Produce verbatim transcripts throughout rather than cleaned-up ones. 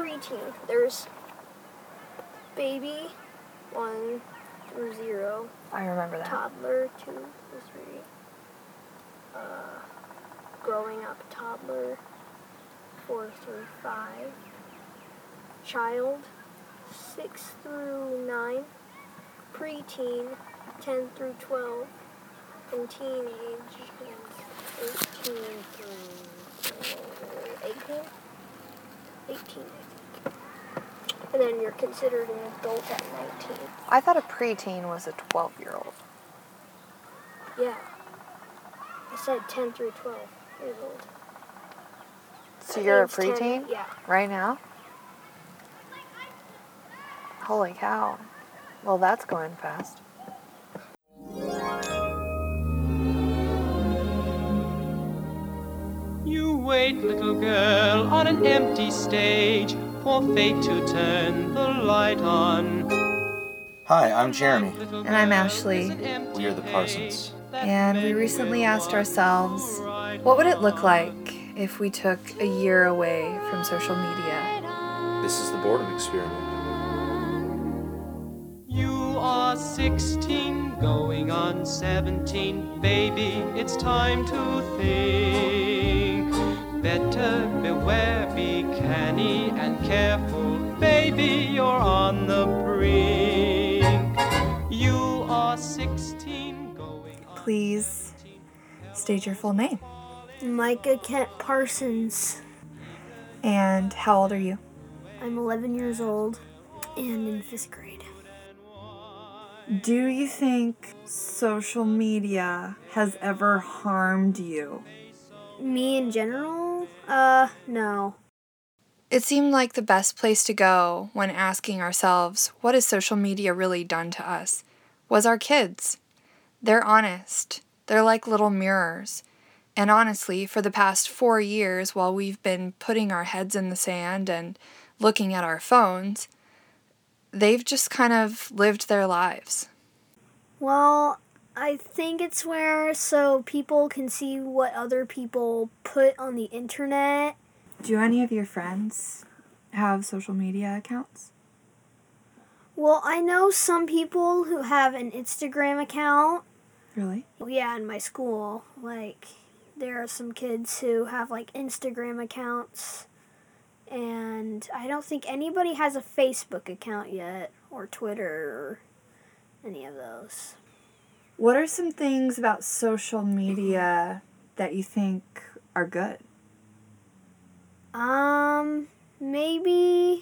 preteen. There's baby, one through zero. I remember that. Toddler, two through three. Uh, growing up toddler, four through five. Child, six through nine. Preteen, ten through twelve. And teenage is eighteen through eighteen? eighteen, I think. And then you're considered an adult at nineteen. I thought a preteen was a twelve-year-old. Yeah. I said ten through twelve years old. So That you're a means ten, preteen? yeah. Right now? Holy cow. Well, that's going fast. You wait, little girl, on an empty stage for fate to turn the light on. Hi, I'm Jeremy. And I'm Ashley. We are the Parsons. And we recently asked ourselves, what would it look like if we took a year away from social media? This is the boredom experiment. You are sixteen, going on seventeen. Baby, it's time to think. Better beware, be canny and careful. Baby, you're on the brink. You are sixteen, going on... Please state your full name. Micah Kent Parsons. And how old are you? I'm eleven years old and in fifth grade. Do you think social media has ever harmed you? Me in general? Uh, no. It seemed like the best place to go when asking ourselves, what has social media really done to us, was our kids. They're honest. They're like little mirrors. And honestly, for the past four years, while we've been putting our heads in the sand and looking at our phones, they've just kind of lived their lives. Well, I think it's where so people can see what other people put on the internet. Do any of your friends have social media accounts? Well, I know some people who have an Instagram account. Really? Yeah, in my school, like, there are some kids who have, like, Instagram accounts. And I don't think anybody has a Facebook account yet, or Twitter, or any of those. What are some things about social media that you think are good? Um, maybe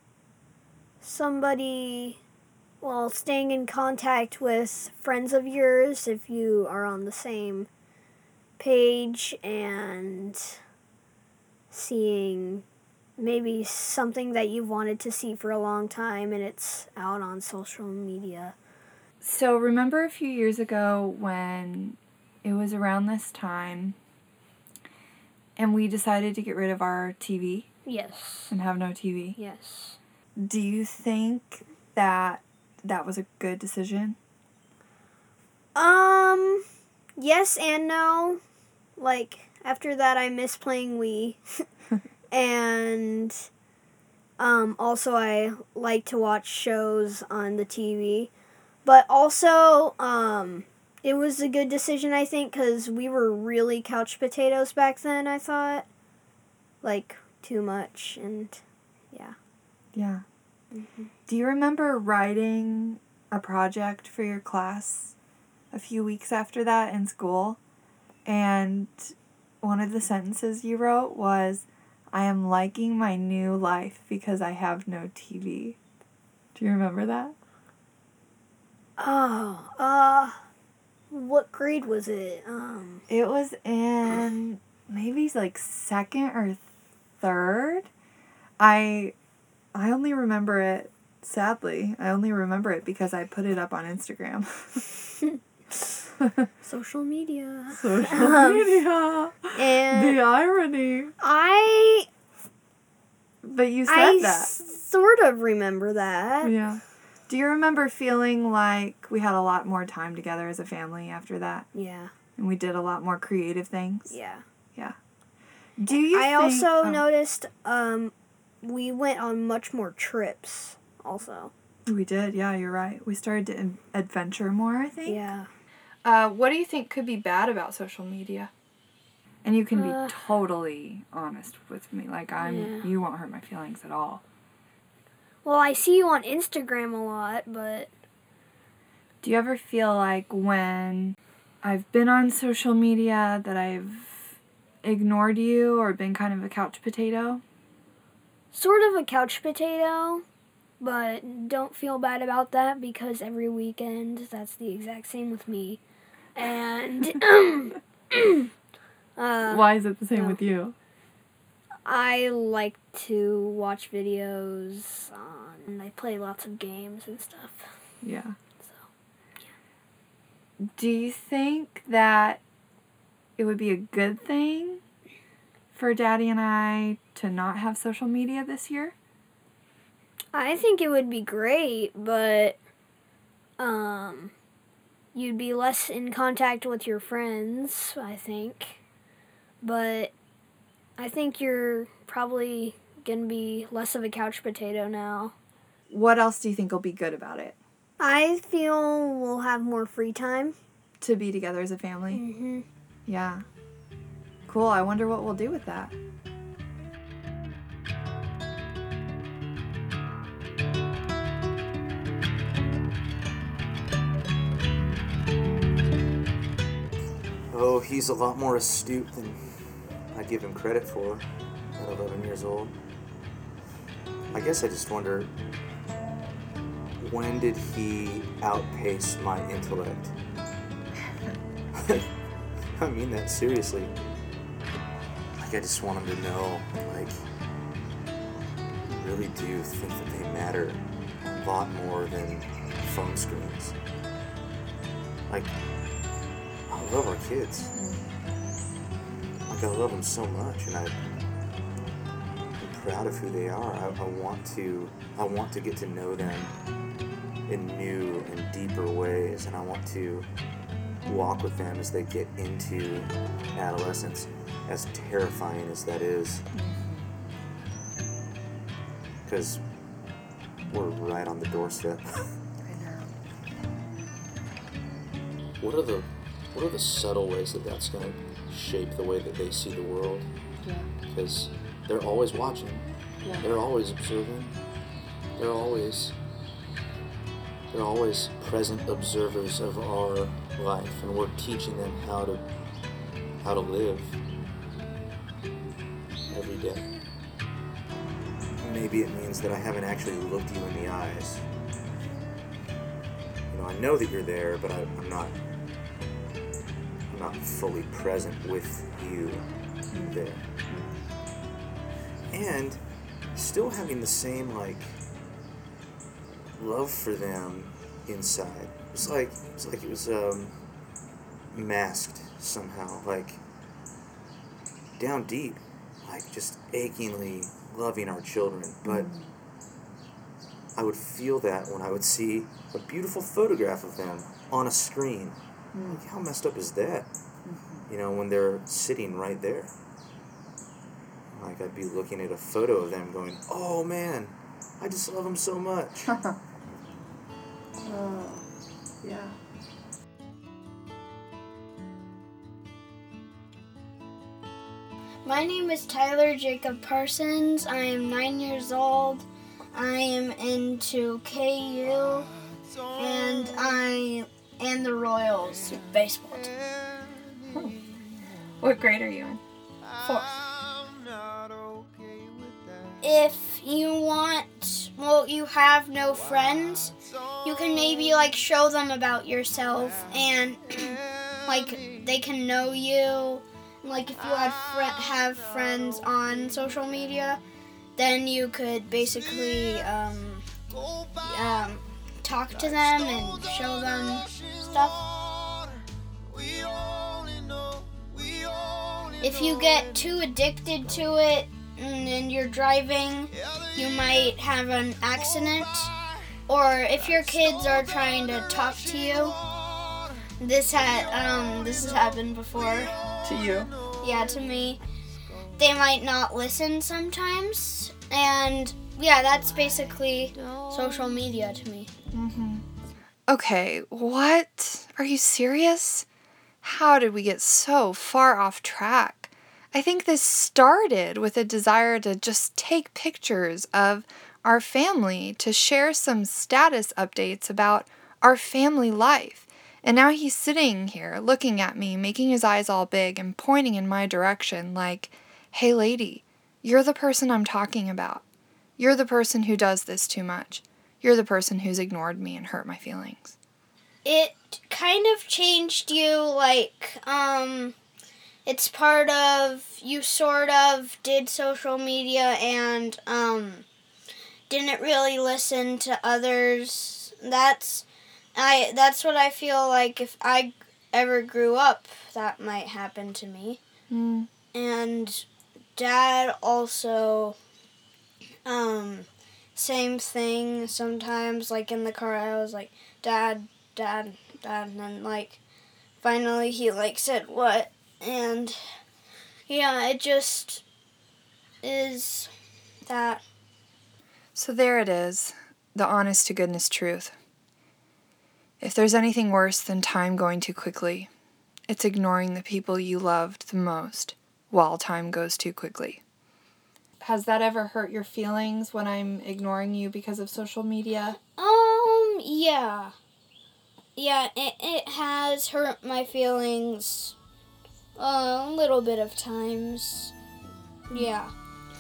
somebody, well, staying in contact with friends of yours if you are on the same page and seeing maybe something that you've wanted to see for a long time and it's out on social media. So remember a few years ago when it was around this time and we decided to get rid of our T V? Yes. And have no T V? Yes. Do you think that that was a good decision? Um, yes and no. Like, after that I miss playing Wii. And um, also I like to watch shows on the T V. But also, um, it was a good decision, I think, because we were really couch potatoes back then, I thought. Like, too much, and yeah. Yeah. Mm-hmm. Do you remember writing a project for your class a few weeks after that in school? And one of the sentences you wrote was, I am liking my new life because I have no T V. Do you remember that? Oh, uh, what grade was it? Um, It was in maybe like second or third. I I only remember it, sadly, I only remember it because I put it up on Instagram. social media. Social Um, media. And The irony. I, But you said I that. sort of remember that. Yeah. Do you remember feeling like we had a lot more time together as a family after that? Yeah. And we did a lot more creative things? Yeah. Yeah. Do you I think... also oh. noticed um, we went on much more trips also. We did, yeah, you're right. We started to in- adventure more, I think. Yeah. Uh, what do you think could be bad about social media? And you can Uh, be totally honest with me. Like, I'm, Yeah. you won't hurt my feelings at all. Well, I see you on Instagram a lot, but Do you ever feel like when I've been on social media that I've ignored you or been kind of a couch potato? sort of a couch potato, but don't feel bad about that because every weekend that's the exact same with me. And uh, Why is it the same no. with you? I like to watch videos on, and I play lots of games and stuff. Yeah. So, Do you think that it would be a good thing for Daddy and I to not have social media this year? I think it would be great, but um, you'd be less in contact with your friends, I think. But I think you're probably going to be less of a couch potato now. What else do you think will be good about it? I feel we'll have more free time. To be together as a family? Mm-hmm. Yeah. Cool. I wonder what we'll do with that. Oh, he's a lot more astute than I give him credit for at eleven years old. I guess I just wonder, when did he outpace my intellect? I mean that seriously. Like, I just want him to know, like, I really do think that they matter a lot more than phone screens. Like, I love our kids. Like, I love them so much, and I, I'm proud of who they are. I, I want to, I want to get to know them in new and deeper ways, and I want to walk with them as they get into adolescence, as terrifying as that is. Because we're right on the doorstep. What are the what are the subtle ways that that's going to shape the way that they see the world? Yeah. Because they're always watching. Yeah. They're always observing. They're always they're always present observers of our life, and we're teaching them how to how to live every day. Maybe it means that I haven't actually looked you in the eyes. You know, I know that you're there, but I, I'm not I'm not fully present with you there. And still having the same, like, love for them inside. It's like it's like it was um, masked somehow, like down deep, like just achingly loving our children. But I would feel that when I would see a beautiful photograph of them on a screen. Like, how messed up is that? You know, when they're sitting right there. Like, I'd be looking at a photo of them going, oh man, I just love them so much. Oh, yeah. My name is Tyler Jacob Parsons. I am nine years old. I am into K U and I and the Royals baseball team. What grade are you in? Fourth. If you want, well, you have no friends, you can maybe like show them about yourself and like they can know you. Like if you had fr- have friends on social media, then you could basically um, um, talk to them and show them stuff. If you get too addicted to it and you're driving, you might have an accident. Or if your kids are trying to talk to you, this had um, this has happened before. To you? Yeah, to me. they might not listen sometimes. And yeah, that's basically social media to me. Mm-hmm. Okay, what? Are you serious? How did we get so far off track? I think this started with a desire to just take pictures of our family, to share some status updates about our family life. And now he's sitting here looking at me, making his eyes all big and pointing in my direction like, hey lady, you're the person I'm talking about. You're the person who does this too much. You're the person who's ignored me and hurt my feelings. It kind of changed you, like, um, it's part of, you sort of did social media and, um, didn't really listen to others. That's, I, that's what I feel like if I ever grew up, that might happen to me. Mm. And Dad also, um, same thing sometimes, like in the car, I was like, Dad, Dad, Dad, and then, like, finally he, like, said, what? And, yeah, it just is that. So there it is, the honest to goodness truth. If there's anything worse than time going too quickly, it's ignoring the people you loved the most while time goes too quickly. Has that ever hurt your feelings when I'm ignoring you because of social media? Um, yeah. Yeah, it, it has hurt my feelings uh, a little bit of times. Yeah.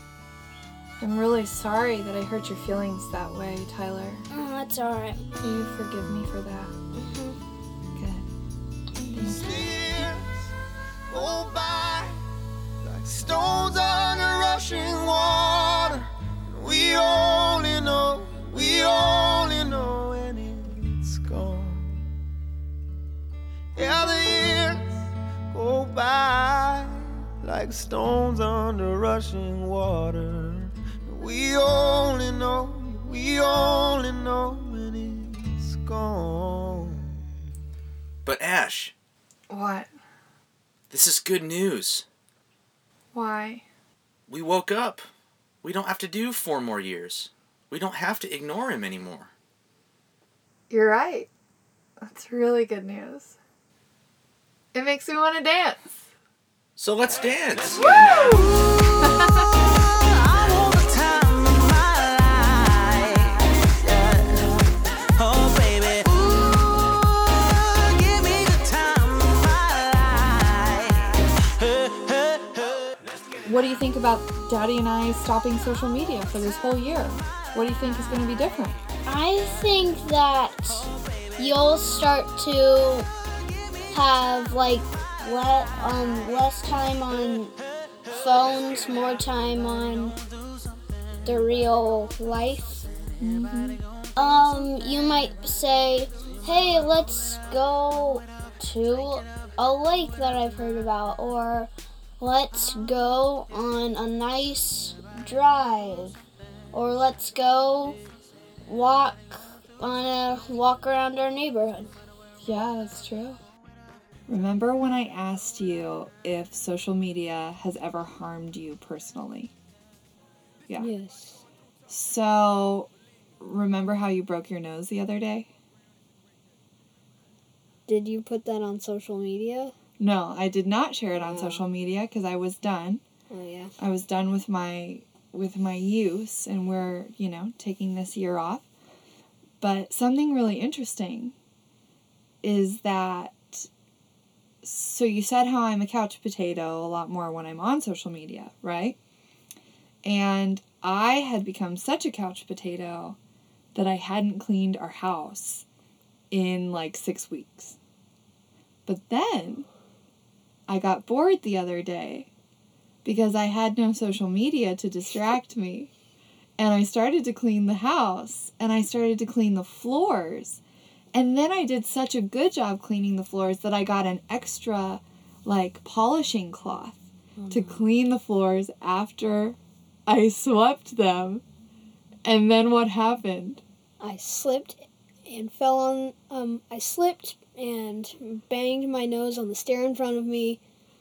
I'm really sorry that I hurt your feelings that way, Tyler. Oh, that's alright. Will you forgive me for that? Mm-hmm. Good. Thank you. Years go by like stones under rushing water. We only know, we only know when it's gone. Yeah, the years go by like stones under rushing water. We only know, we only know when it's gone. But Ash, What? this is good news. Why? We woke up. We don't have to do four more years. We don't have to ignore him anymore. You're right. That's really good news. It makes me want to dance. So let's dance. What do you think about Daddy and I stopping social media for this whole year? What do you think is going to be different? I think that you'll start to have, like, le- um, less time on phones, more time on the real life. Mm-hmm. Um, you might say, hey, let's go to a lake that I've heard about, or let's go on a nice drive, or let's go walk on a walk around our neighborhood. Yeah, that's true. Remember when I asked you if social media has ever harmed you personally? Yeah. Yes. So, remember how you broke your nose the other day? Did you put that on social media? No, I did not share it on Oh. social media because I was done. Oh, yeah. I was done with my with my use, and we're, you know, taking this year off. But something really interesting is that, so you said how I'm a couch potato a lot more when I'm on social media, right? And I had become such a couch potato that I hadn't cleaned our house in like six weeks. But then I got bored the other day because I had no social media to distract me. And I started to clean the house, and I started to clean the floors. And then I did such a good job cleaning the floors that I got an extra, like, polishing cloth mm-hmm. to clean the floors after I swept them. And then what happened? I slipped and fell on, um, I slipped and banged my nose on the stair in front of me.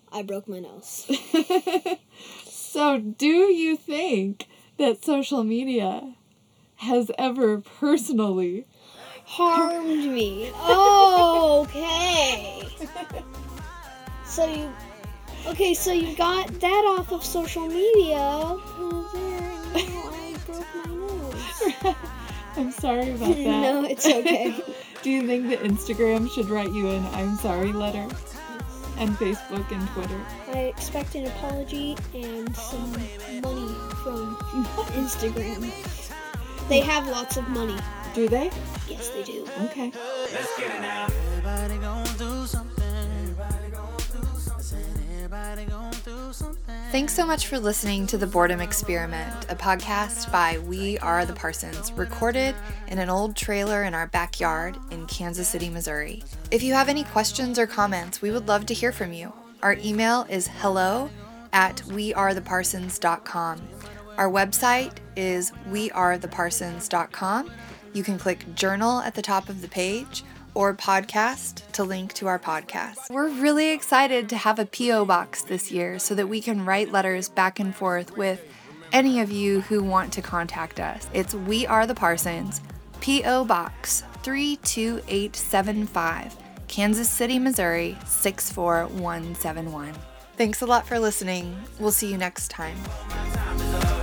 I broke my nose. So, do you think that social media has ever personally harmed me? Oh, okay. So you, okay, so you got that off of social media. Put it there, and now I broke my nose. I'm sorry about that. No, it's okay. Do you think that Instagram should write you an I'm sorry letter? And Facebook and Twitter? I expect an apology and some money from Instagram. They have lots of money. Do they? Yes, they do. Okay. Let's get it now. Everybody gonna do something. Everybody gonna do something. Everybody gonna do something. Thanks so much for listening to The Boredom Experiment, a podcast by We Are the Parsons, recorded in an old trailer in our backyard in Kansas City, Missouri. If you have any questions or comments, we would love to hear from you. Our email is hello at wearetheparsons dot com. Our website is wearetheparsons dot com. You can click journal at the top of the page or podcast to link to our podcast. We're really excited to have a P O box this year so that we can write letters back and forth with any of you who want to contact us. It's We Are the Parsons, P O Box three two eight seven five, Kansas City, Missouri six four one seven one. Thanks a lot for listening. We'll see you next time.